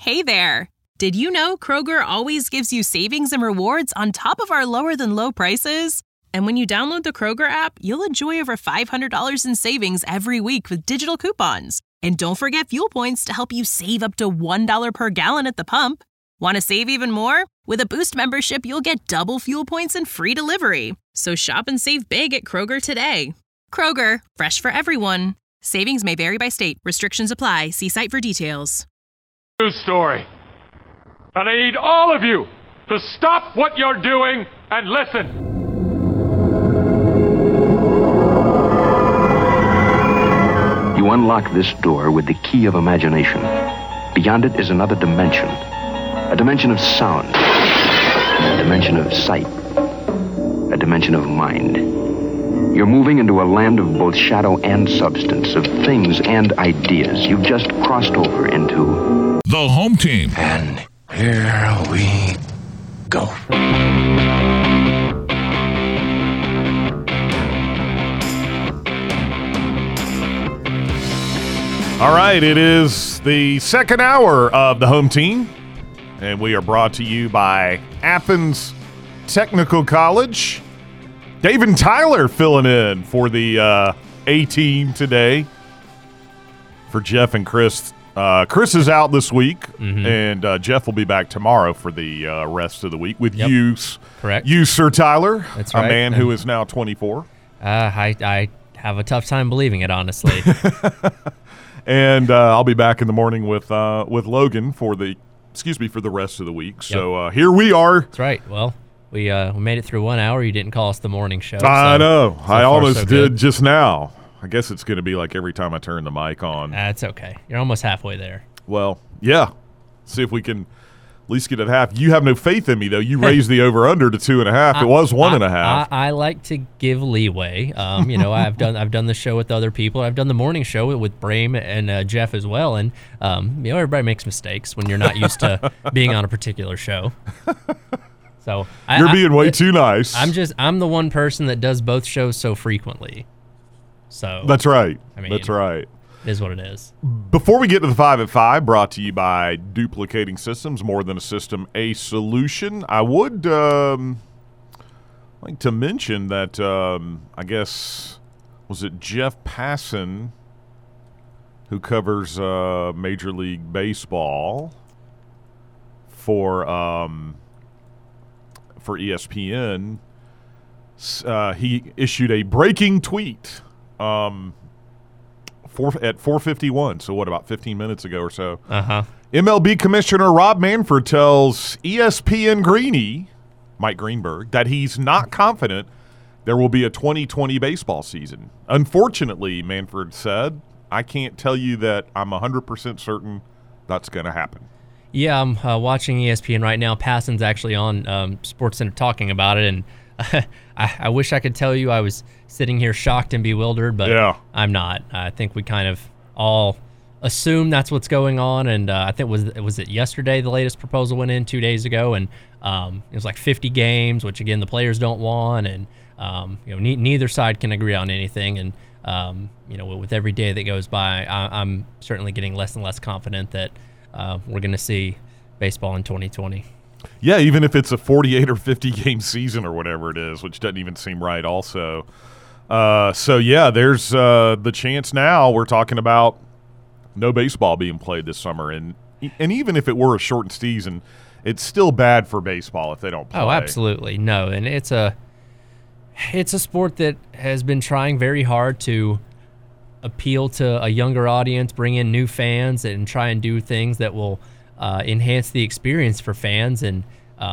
Hey there! Did you know Kroger always gives you savings and rewards on top of our lower-than-low prices? And when you download the Kroger app, you'll enjoy over $500 in savings every week with digital coupons. And don't forget fuel points to help you save up to $1 per gallon at the pump. Want to save even more? With a Boost membership, you'll get double fuel points and free delivery. So shop and save big at Kroger today. Kroger, fresh for everyone. Savings may vary by state. Restrictions apply. See site for details. News story. And I need all of you to stop what you're doing and listen. You unlock this door with the key of imagination. Beyond it is another dimension. A dimension of sound. A dimension of sight. A dimension of mind. You're moving into a land of both shadow and substance, of things and ideas. You've just crossed over into the home team. And here we go. All right, it is the second hour of the home team, and we are brought to you by Athens Technical College. Dave and Tyler filling in for the A-team today for Jeff and Chris. Chris is out this week, and Jeff will be back tomorrow for the rest of the week with you. Correct. You, Sir Tyler, That's right. A man who is now 24. I have a tough time believing it, honestly. And I'll be back in the morning with Logan for the rest of the week. So here we are. That's right. Well, we made it through 1 hour. You didn't call us the morning show. I know. So I far, almost so did good. just now. I guess it's going to be like every time I turn the mic on. That's okay. You're almost halfway there. Well, yeah. See if we can at least get it half. You have no faith in me, though. You raised the over/under to 2.5. It was 1.5. I like to give leeway. I've done the show with other people. I've done the morning show with Brame and Jeff as well. And everybody makes mistakes when you're not used to being on a particular show. So you're being way too nice. I'm the one person that does both shows so frequently. So that's right. I mean, that's right. It is what it is. Before we get to the 5 at 5, brought to you by Duplicating Systems, more than a system, a solution. I would like to mention that I guess was it Jeff Passan who covers Major League Baseball for ESPN. He issued a breaking tweet. At 4:51, so what, about 15 minutes ago or so. MLB Commissioner Rob Manfred tells ESPN Greeny, Mike Greenberg, that he's not confident there will be a 2020 baseball season. Unfortunately, Manfred said, I can't tell you that I'm 100% certain that's going to happen. Yeah, I'm watching ESPN right now. Passan's actually on SportsCenter talking about it, and I wish I could tell you I was sitting here shocked and bewildered, but I'm not. I think we kind of all assume that's what's going on, and I think was it yesterday the latest proposal went in 2 days ago, and it was like 50 games, which again the players don't want, and neither side can agree on anything, and with every day that goes by, I'm certainly getting less and less confident that we're going to see baseball in 2020. Yeah, even if it's a 48 or 50 game season or whatever it is, which doesn't even seem right also. There's the chance now we're talking about no baseball being played this summer. And even if it were a shortened season, it's still bad for baseball if they don't play. Oh, absolutely. No, and it's a sport that has been trying very hard to appeal to a younger audience, bring in new fans, and try and do things that will enhance the experience for fans. And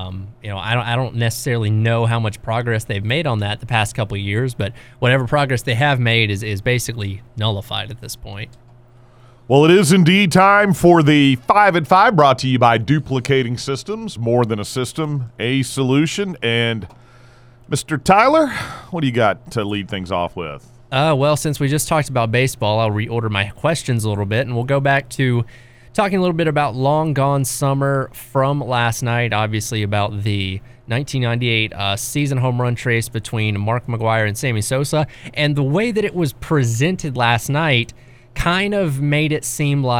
I don't necessarily know how much progress they've made on that the past couple of years, but whatever progress they have made is basically nullified at this point. Well, it is indeed time for the 5 at 5, brought to you by Duplicating Systems, more than a system, a solution. And Mr. Tyler, what do you got to lead things off with? Well, since we just talked about baseball, I'll reorder my questions a little bit, and we'll go back to talking a little bit about Long Gone Summer from last night, obviously about the 1998 season home run trace between Mark McGwire and Sammy Sosa, and the way that it was presented last night kind of made it seem like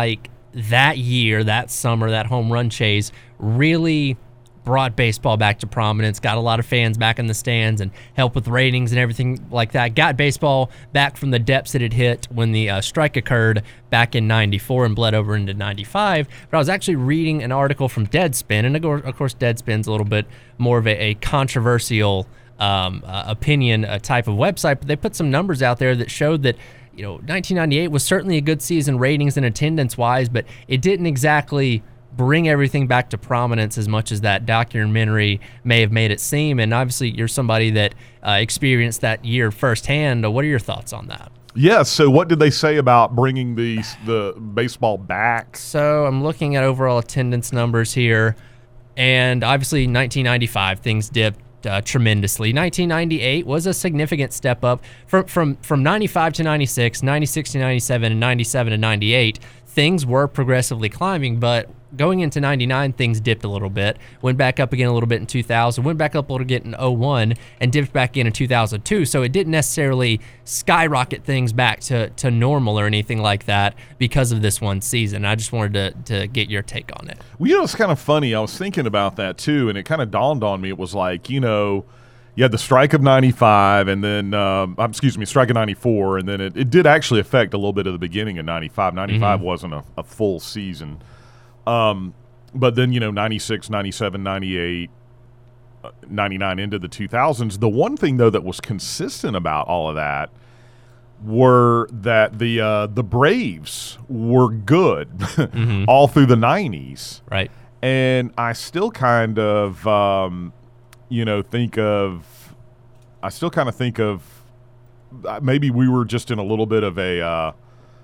that year, that summer, that home run chase really brought baseball back to prominence, got a lot of fans back in the stands, and helped with ratings and everything like that. Got baseball back from the depths it had hit when the strike occurred back in 94 and bled over into 95. But I was actually reading an article from Deadspin, and of course Deadspin's a little bit more of a controversial opinion type of website, but they put some numbers out there that showed that 1998 was certainly a good season ratings and attendance-wise, but it didn't exactly bring everything back to prominence as much as that documentary may have made it seem. And obviously, you're somebody that experienced that year firsthand. What are your thoughts on that? Yeah, so what did they say about bringing the baseball back? So I'm looking at overall attendance numbers here, and obviously 1995, things dipped tremendously. 1998 was a significant step up. From 95 to 96, 96 to 97, and 97 to 98, things were progressively climbing, but going into 99, things dipped a little bit, went back up again a little bit in 2000, went back up a little bit in 01, and dipped back in 2002. So it didn't necessarily skyrocket things back to normal or anything like that because of this one season. I just wanted to get your take on it. Well, it's kind of funny. I was thinking about that too, and it kind of dawned on me. It was like, you had the strike of 95, and then, strike of 94, and then it did actually affect a little bit of the beginning of 95. 95 wasn't a full season. But then, 96, 97, 98, 99 into the 2000s. The one thing, though, that was consistent about all of that were that the Braves were good all through the 90s. Right. And I still kind of, think of maybe we were just in a little bit of a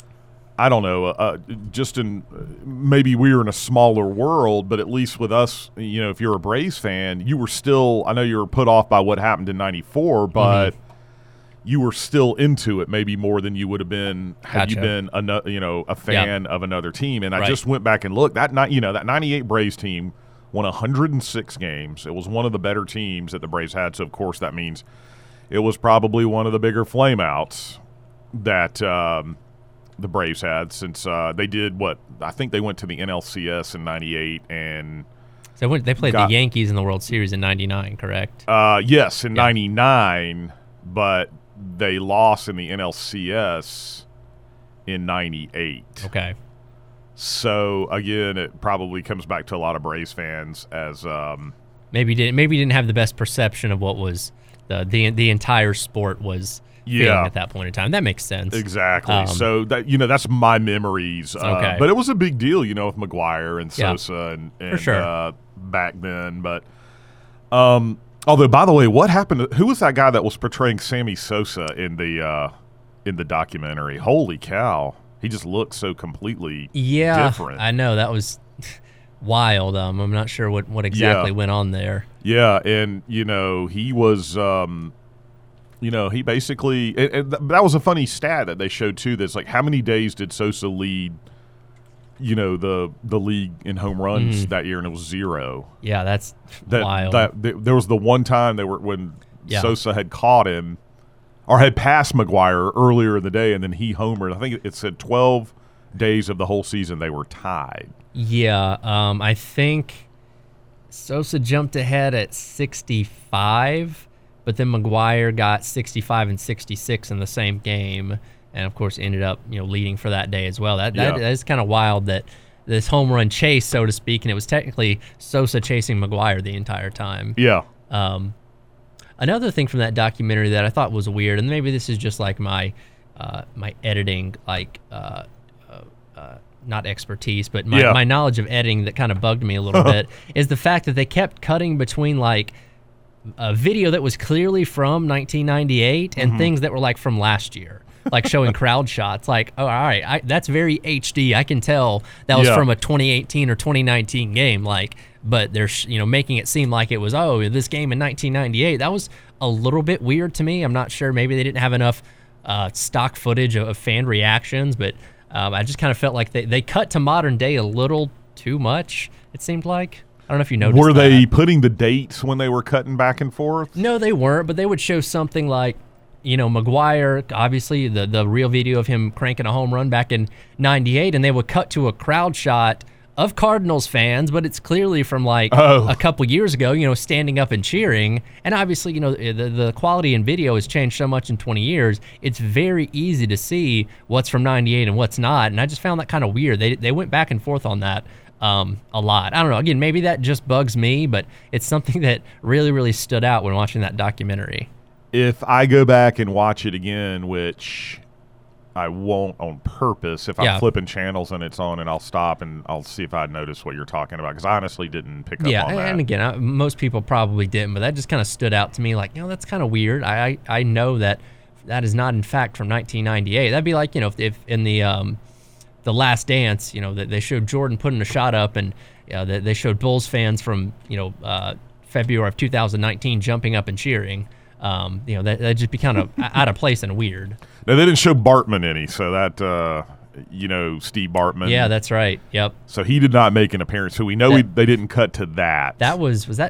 maybe we were in a smaller world, but at least with us, if you're a Braves fan, you were still, I know you were put off by what happened in 94, but you were still into it maybe more than you would have been had you been a fan of another team. And I just went back and looked. That 98 Braves team won 106 games. It was one of the better teams that the Braves had, so of course that means it was probably one of the bigger flameouts that the Braves had, since they did I think they went to the NLCS in 98, and so they played the Yankees in the World Series in 99, correct? Yes, in 99, but they lost in the NLCS in 98. Okay. So again, it probably comes back to a lot of Braves fans as maybe didn't have the best perception of what was the entire sport was at that point in time. That makes sense. Exactly. So that that's my memories. Okay. But it was a big deal, with McGuire and Sosa and for sure. Back then. But although, by the way, what happened? Who was that guy that was portraying Sammy Sosa in the documentary? Holy cow! He just looked so completely different. I know, that was wild. I'm not sure what exactly went on there. Yeah, and he was. He basically that was a funny stat that they showed too. That's like, how many days did Sosa lead, the league in home runs that year, and it was 0. Yeah, that's wild. There was the one time when Sosa had caught him or had passed McGuire earlier in the day, and then he homered. I think it said 12 days of the whole season they were tied. Yeah, I think Sosa jumped ahead at 65. But then McGuire got 65 and 66 in the same game, and of course ended up leading for that day as well. That is kind of wild, that this home run chase, so to speak, and it was technically Sosa chasing McGuire the entire time. Yeah. Another thing from that documentary that I thought was weird, and maybe this is just like my editing, not expertise, but my knowledge of editing that kind of bugged me a little bit, is the fact that they kept cutting between a video that was clearly from 1998 and things that were from last year, showing crowd shots. Oh, all right, that's very HD. I can tell that was from a 2018 or 2019 game. But they're making it seem like it was this game in 1998. That was a little bit weird to me. I'm not sure. Maybe they didn't have enough stock footage of fan reactions, but I just kind of felt like they cut to modern day a little too much. It seemed like. I don't know if you noticed. Were they putting the dates when they were cutting back and forth? No, they weren't, but they would show something like, McGwire, obviously the real video of him cranking a home run back in '98, and they would cut to a crowd shot of Cardinals fans, but it's clearly from a couple years ago, standing up and cheering. And obviously, the quality in video has changed so much in 20 years. It's very easy to see what's from '98 and what's not. And I just found that kind of weird. They went back and forth on that a lot. I don't know. Again, maybe that just bugs me, but it's something that really, really stood out when watching that documentary. If I go back and watch it again, which I won't on purpose, if I'm flipping channels and it's on, and I'll stop and I'll see if I notice what you're talking about, because I honestly didn't pick up on that. Yeah, and again, most people probably didn't, but that just kind of stood out to me that's kind of weird. I know that is not, in fact, from 1998. That'd be like, if in the Last Dance, that they showed Jordan putting a shot up, and they showed Bulls fans from, February of 2019 jumping up and cheering. That'd just be kind of out of place and weird. No, they didn't show Bartman any, so that, Steve Bartman. Yeah, that's right. Yep. So he did not make an appearance. So we know they didn't cut to that. That was that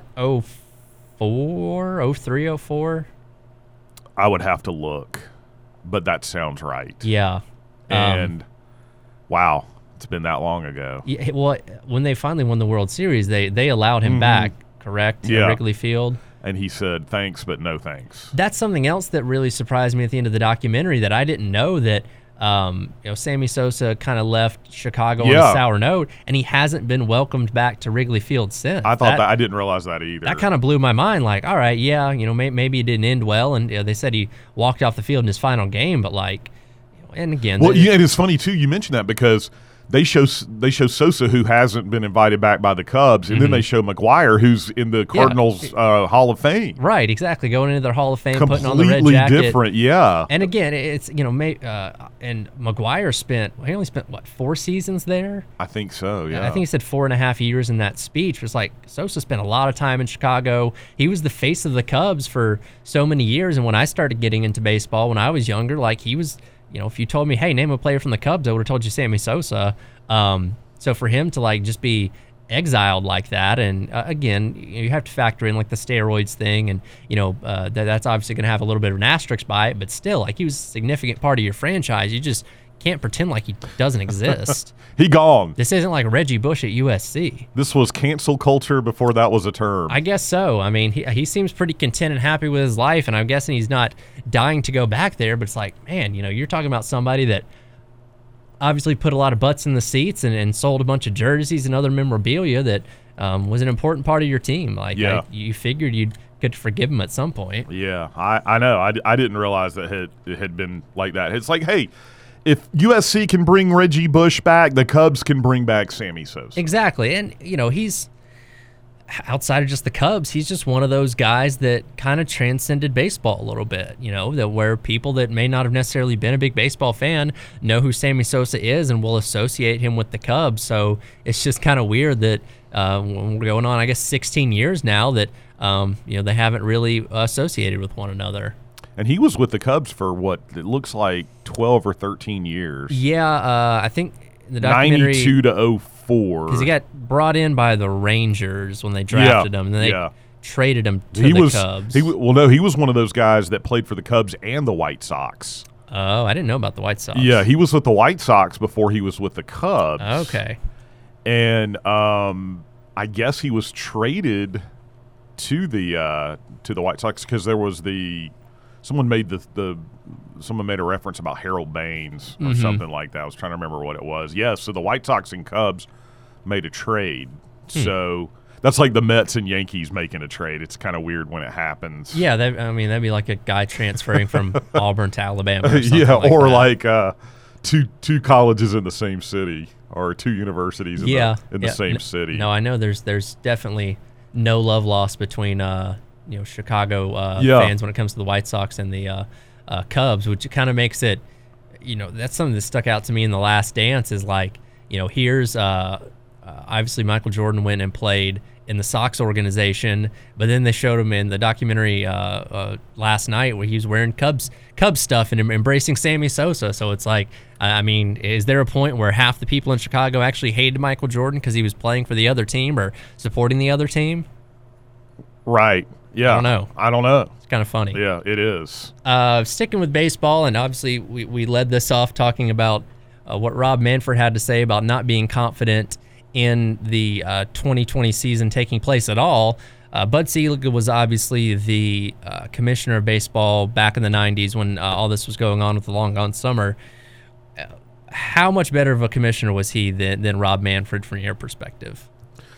04, 03, 04? I would have to look, but that sounds right. Yeah. And, wow, it's been that long ago. Yeah, well, when they finally won the World Series, they allowed him back, correct? Yeah. At Wrigley Field. And he said, thanks, but no thanks. That's something else that really surprised me at the end of the documentary, that I didn't know that, Sammy Sosa kind of left Chicago on a sour note, and he hasn't been welcomed back to Wrigley Field since. I thought that I didn't realize that either. That kind of blew my mind. All right, maybe it didn't end well, and they said he walked off the field in his final game, but and again. Well, and it's funny too you mentioned that, because they show Sosa, who hasn't been invited back by the Cubs, and then they show McGwire, who's in the Cardinals Hall of Fame. Right, exactly. Going into their Hall of Fame, completely putting on the red jacket. Different, yeah. And again, it's and McGwire he only spent 4 seasons there? I think so, yeah. I think he said 4.5 years in that speech. It was Sosa spent a lot of time in Chicago. He was the face of the Cubs for so many years, and when I started getting into baseball when I was younger, he was. If you told me, hey, name a player from the Cubs, I would have told you Sammy Sosa. So for him to just be exiled like that, and again, you have to factor in the steroids thing, and that's obviously going to have a little bit of an asterisk by it, but still, he was a significant part of your franchise. You just can't pretend like he doesn't exist. He gone. This isn't like Reggie Bush at USC. This was cancel culture before that was a term. I guess so. I mean, he seems pretty content and happy with his life, and I'm guessing he's not dying to go back there, but it's man, you're talking about somebody that obviously put a lot of butts in the seats and sold a bunch of jerseys and other memorabilia that was an important part of your team. You figured you'd get to forgive him at some point. Yeah, I know. I didn't realize that it had been like that. It's hey, if USC can bring Reggie Bush back, the Cubs can bring back Sammy Sosa. Exactly. And, he's outside of just the Cubs, he's just one of those guys that kind of transcended baseball a little bit, that where people that may not have necessarily been a big baseball fan know who Sammy Sosa is and will associate him with the Cubs. So it's just kind of weird that when we're going on, I guess, 16 years now that, they haven't really associated with one another. And he was with the Cubs for what it looks like 12 or 13 years. Yeah, I think the documentary 92 to 04. Because he got brought in by the Rangers when they drafted him, and then they traded him to the Cubs. He was one of those guys that played for the Cubs and the White Sox. Oh, I didn't know about the White Sox. Yeah, he was with the White Sox before he was with the Cubs. Okay. And I guess he was traded to the White Sox because there was someone made a reference about Harold Baines or something like that. I was trying to remember what it was. Yeah, so the White Sox and Cubs made a trade. So that's like the Mets and Yankees making a trade. It's kind of weird when it happens. Yeah, that'd be like a guy transferring from Auburn to Alabama or something two colleges in the same city or 2 universities in the same city. No, I know there's definitely no love lost between Chicago fans when it comes to the White Sox and the Cubs, which kind of makes it, that's something that stuck out to me in The Last Dance is here's obviously Michael Jordan went and played in the Sox organization, but then they showed him in the documentary last night where he was wearing Cubs stuff and embracing Sammy Sosa. So it's is there a point where half the people in Chicago actually hated Michael Jordan because he was playing for the other team or supporting the other team? Right. Yeah. I don't know. It's kind of funny. Yeah, it is. Sticking with baseball, and obviously we led this off talking about what Rob Manfred had to say about not being confident in the 2020 season taking place at all. Bud Selig was obviously the commissioner of baseball back in the 90s when all this was going on with the long gone summer. How much better of a commissioner was he than Rob Manfred from your perspective?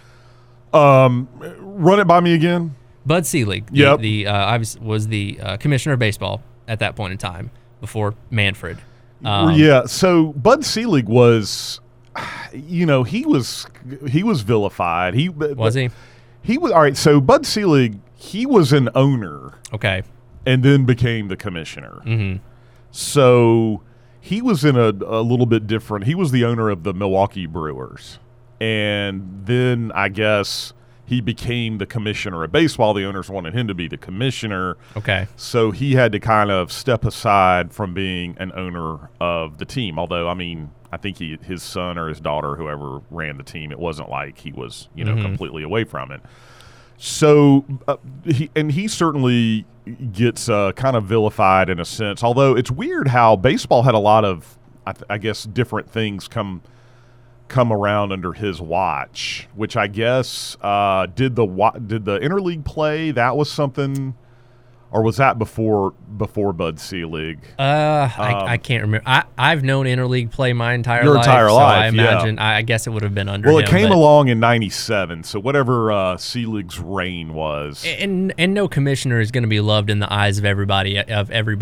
Run it by me again. Bud Selig, obviously was the commissioner of baseball at that point in time before Manfred. So Bud Selig was, he was vilified. He was all right. So Bud Selig, he was an owner, okay, and then became the commissioner. Mm-hmm. So he was in a little bit different. He was the owner of the Milwaukee Brewers, and then I guess he became the commissioner of baseball. The owners wanted him to be the commissioner. Okay. So he had to kind of step aside from being an owner of the team. Although, I mean, I think his son or his daughter, whoever ran the team, it wasn't like he was, completely away from it. So he certainly gets kind of vilified in a sense. Although it's weird how baseball had a lot of, I guess, different things come around under his watch, which I guess did the interleague play, that was something, or was that before Bud Selig? I can't remember. I've known interleague play my entire life. So I imagine I guess it would have been under him. Well, it came along in '97, so whatever Selig's reign was. And no commissioner is going to be loved in the eyes of everybody in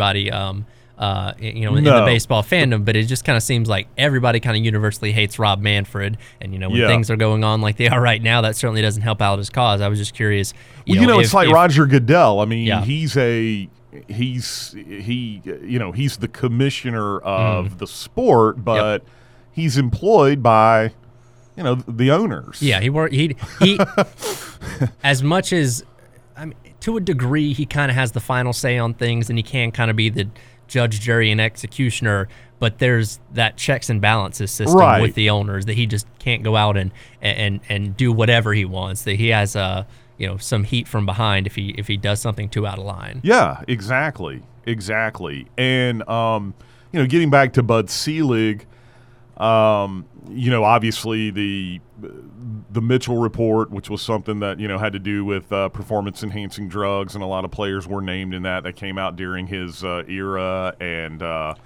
the baseball fandom, but it just kind of seems like everybody kind of universally hates Rob Manfred, and when things are going on like they are right now, that certainly doesn't help out his cause. I was just curious. It's like Roger Goodell. I mean, he's the commissioner of the sport, but he's employed by the owners. Yeah, he as much as, I mean, to a degree, he kind of has the final say on things, and he can kind of be the judge, jury, and executioner, but there's that checks and balances system with the owners that he just can't go out and do whatever he wants. That he has some heat from behind if he does something too out of line. Yeah, exactly. And getting back to Bud Selig, obviously the Mitchell report, which was something that had to do with performance enhancing drugs, and a lot of players were named in that came out during his era, and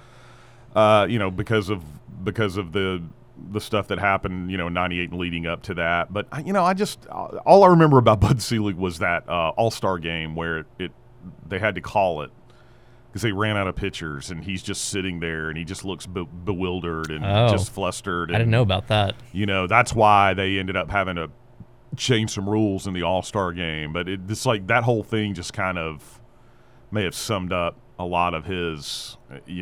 because of the stuff that happened in '98 and leading up to that. But all I remember about Bud Selig was that All-Star game where they had to call it because they ran out of pitchers, and he's just sitting there, and he just looks bewildered and just flustered. And, I didn't know about that. That's why they ended up having to change some rules in the All-Star game. But it's like that whole thing just kind of may have summed up a lot of his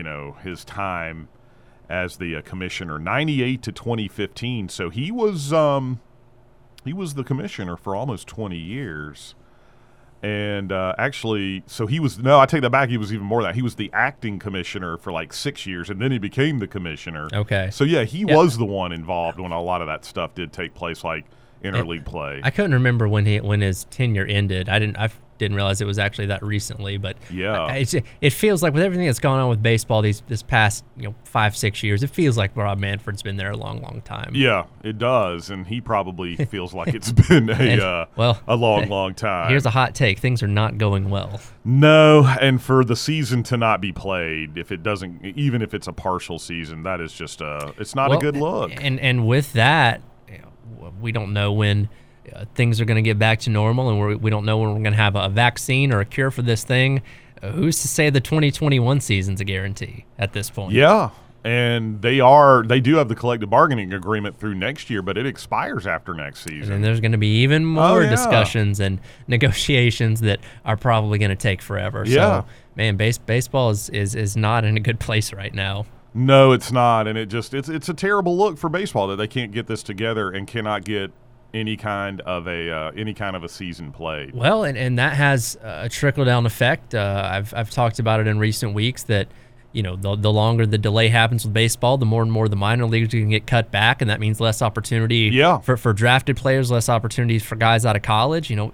time as the commissioner, 98 to 2015. So he was the commissioner for almost 20 years. And actually, so I take that back. He was even more than that. He was the acting commissioner for like 6 years, and then he became the commissioner. Okay. So, he was the one involved when a lot of that stuff did take place, like interleague play. I couldn't remember when his tenure ended. I didn't realize it was actually that recently, but it feels like with everything that's gone on with baseball this past 5-6 years, it feels like Rob Manfred's been there a long time. Yeah, it does, and he probably feels like it's been a long time. Here's a hot take: things are not going well. No, and for the season to not be played, even if it's a partial season, that is just it's not a good look. And with that, we don't know when things are going to get back to normal, and we don't know when we're going to have a vaccine or a cure for this thing. Who's to say the 2021 season's a guarantee at this point? Yeah, and they do have the collective bargaining agreement through next year, but it expires after next season. And there's going to be even more discussions and negotiations that are probably going to take forever. Yeah. So, man, baseball is not in a good place right now. No, it's not, and it's a terrible look for baseball that they can't get this together and cannot get any kind of a season played. Well, and that has a trickle down effect. I've talked about it in recent weeks that the longer the delay happens with baseball, the more and more the minor leagues can get cut back, and that means less opportunity for drafted players, less opportunities for guys out of college.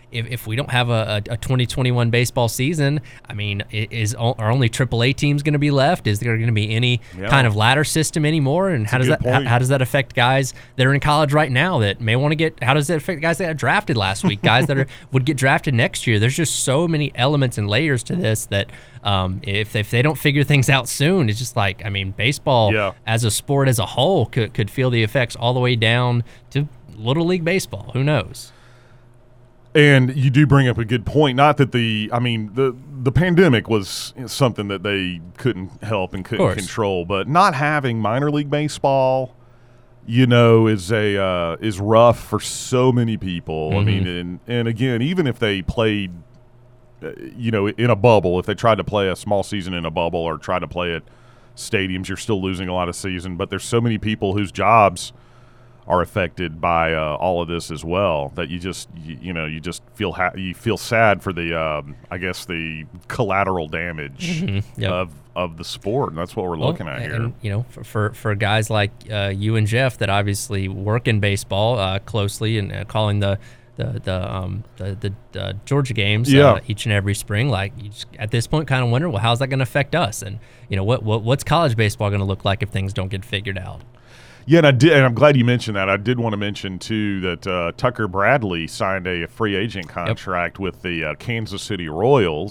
if we don't have a 2021 baseball season, I mean, are only AAA teams going to be left? Is there going to be any kind of ladder system anymore? And how does that affect guys that are in college right now that may want to get? How does that affect guys that got drafted last week? Guys that would get drafted next year? There's just so many elements and layers to this that if they don't figure things out soon, it's just like, I mean, baseball as a sport as a whole could feel the effects all the way down to Little League baseball. Who knows? And you do bring up a good point. Not that the pandemic was something that they couldn't help and couldn't control, but not having minor league baseball, is rough for so many people. Mm-hmm. I mean, and again, even if they played, in a bubble, if they tried to play a small season in a bubble or tried to play at stadiums, you're still losing a lot of season. But there's so many people whose jobs are affected by all of this as well that you just feel sad for the the collateral damage of the sport, and that's what we're looking at here. And for guys like you and Jeff that obviously work in baseball closely and calling the Georgia games each and every spring, like you just, at this point, kind of wonder, well, how's that going to affect us? And what's college baseball going to look like if things don't get figured out? Yeah, and I'm glad you mentioned that. I did want to mention too that Tucker Bradley signed a free agent contract with the Kansas City Royals,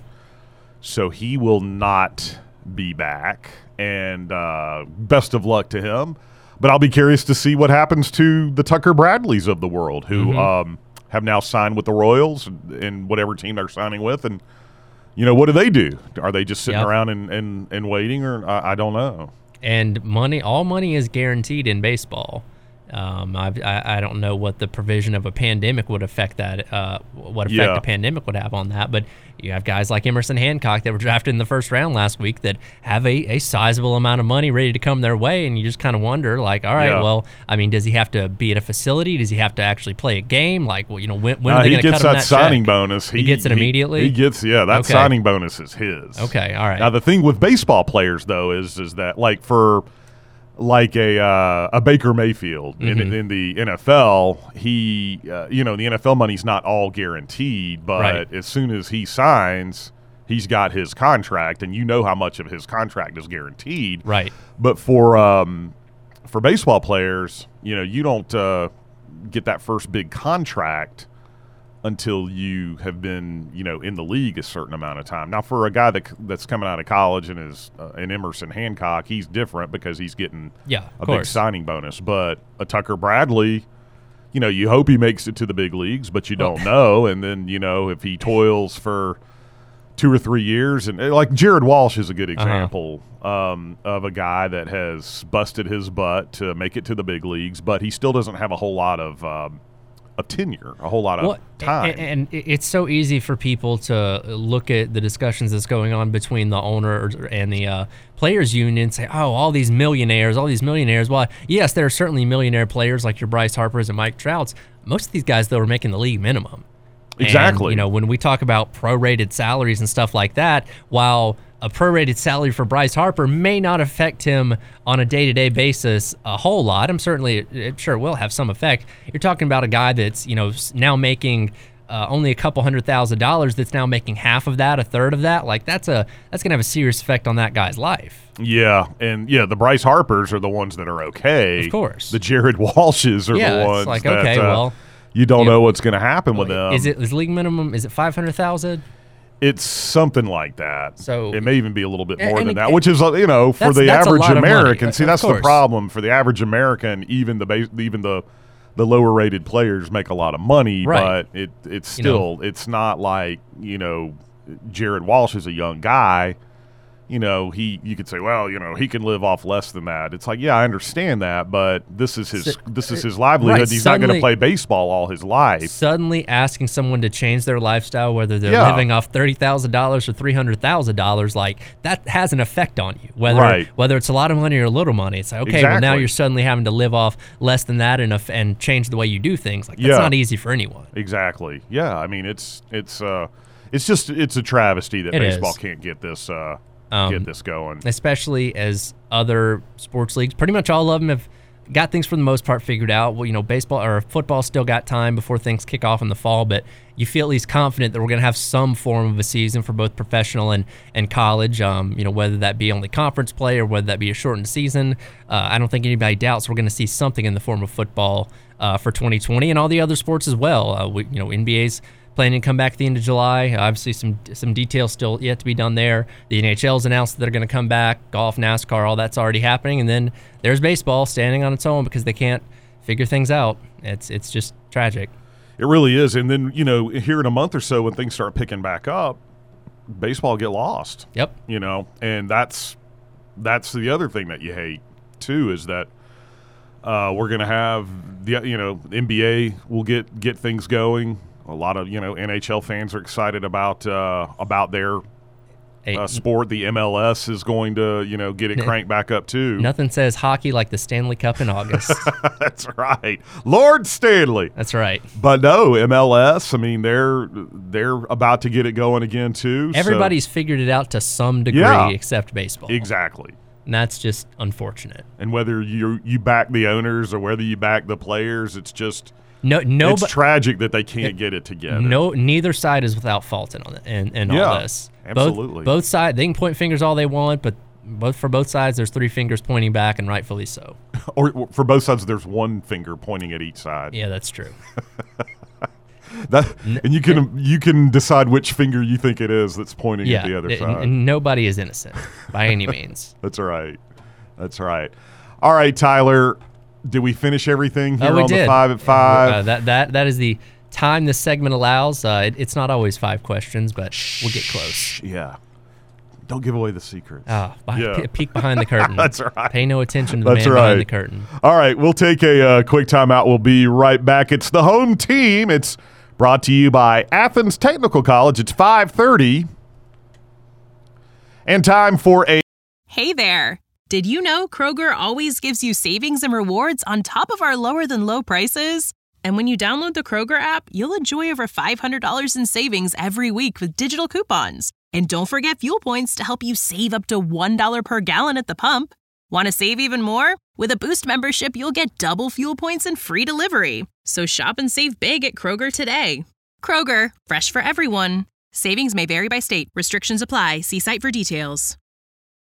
so he will not be back. And best of luck to him. But I'll be curious to see what happens to the Tucker Bradleys of the world who have now signed with the Royals and whatever team they're signing with. And, what do they do? Are they just sitting around and waiting? Or I don't know. And all money is guaranteed in baseball. I don't know what the provision of a pandemic would affect that, what effect a pandemic would have on that. But you have guys like Emerson Hancock that were drafted in the first round last week that have a sizable amount of money ready to come their way. And you just kind of wonder, like, all right, well, I mean, does he have to be at a facility? Does he have to actually play a game? Like, well, when are they going to cut him that signing check? Bonus. He gets it immediately? He gets, that signing bonus is his. Okay, all right. Now, the thing with baseball players, though, is that, like, for – like a Baker Mayfield in the NFL, the NFL money's not all guaranteed, but as soon as he signs, he's got his contract, and how much of his contract is guaranteed. Right. But for baseball players, you don't get that first big contract until you have been, in the league a certain amount of time. Now, for a guy that's coming out of college and is an Emerson Hancock, he's different because he's getting a big signing bonus. But a Tucker Bradley, you hope he makes it to the big leagues, but you don't know. And then, if he toils for 2 or 3 years, and like Jared Walsh is a good example of a guy that has busted his butt to make it to the big leagues, but he still doesn't have a whole lot of tenure, a whole lot of time. And it's so easy for people to look at the discussions that's going on between the owner and the players union and say, oh, all these millionaires. Well, yes, there are certainly millionaire players like your Bryce Harpers and Mike Trouts. Most of these guys, though, are making the league minimum. Exactly. And, when we talk about prorated salaries and stuff like that, while a prorated salary for Bryce Harper may not affect him on a day-to-day basis a whole lot. I'm sure it will have some effect. You're talking about a guy that's, now making only a couple $100,000 that's now making half of that, a third of that. Like that's going to have a serious effect on that guy's life. Yeah, and the Bryce Harpers are the ones that are okay. Of course. The Jared Walshes are the ones it's like, that okay, well, you don't know what's going to happen with them. Is league minimum? Is it $500,000? It's something like that. So it may even be a little bit more than that, which is for the average American. See, that's the problem for the average American. Even the lower rated players make a lot of money, but it's still it's not like Jared Walsh is a young guy. You could say, well, he can live off less than that. It's like, yeah, I understand that, but this is his livelihood. Right. He's not going to play baseball all his life. Suddenly asking someone to change their lifestyle, whether they're living off $30,000 or $300,000, like that has an effect on you. Whether it's a lot of money or a little money, it's like, okay, well now you're suddenly having to live off less than that and change the way you do things. Like that's not easy for anyone. Exactly. Yeah. I mean, it's a travesty that baseball can't get this. Get this going, especially as other sports leagues, pretty much all of them have got things for the most part figured out. Well, baseball or football still got time before things kick off in the fall, but you feel at least confident that we're going to have some form of a season for both professional and college, whether that be only conference play or whether that be a shortened season. I don't think anybody doubts we're going to see something in the form of football for 2020 and all the other sports as well. NBA's planning to come back at the end of July. Obviously, some details still yet to be done there. The NHL's announced that they're going to come back. Golf, NASCAR, all that's already happening. And then there's baseball standing on its own because they can't figure things out. It's just tragic. It really is. And then, here in a month or so when things start picking back up, baseball will get lost. Yep. And that's the other thing that you hate, too, is that we're going to have the NBA will get things going. A lot of NHL fans are excited about their sport. The MLS is going to get it cranked back up too. Nothing says hockey like the Stanley Cup in August. That's right, Lord Stanley. That's right. But no, MLS. I mean, they're about to get it going again too. Everybody's figured it out to some degree, except baseball. Exactly. And that's just unfortunate. And whether you back the owners or whether you back the players, it's just. No, it's tragic that they can't get it together. Neither side is without fault in all this. Absolutely. Both sides, they can point fingers all they want, but for both sides, there's 3 fingers pointing back, and rightfully so. Or for both sides, there's 1 finger pointing at each side. Yeah, that's true. And you can decide which finger you think it is that's pointing at the other side. And nobody is innocent by any means. That's right. All right, Tyler. Did we finish everything here on the 5 at 5? That is the time this segment allows. It's not always 5 questions, but we'll get close. Yeah. Don't give away the secrets. Peek behind the curtain. That's right. Pay no attention to the man behind the curtain. All right, we'll take a quick timeout. We'll be right back. It's the home team. It's brought to you by Athens Technical College. It's 5:30. And time for a... Hey there. Did you know Kroger always gives you savings and rewards on top of our lower-than-low prices? And when you download the Kroger app, you'll enjoy over $500 in savings every week with digital coupons. And don't forget fuel points to help you save up to $1 per gallon at the pump. Want to save even more? With a Boost membership, you'll get double fuel points and free delivery. So shop and save big at Kroger today. Kroger, fresh for everyone. Savings may vary by state. Restrictions apply. See site for details.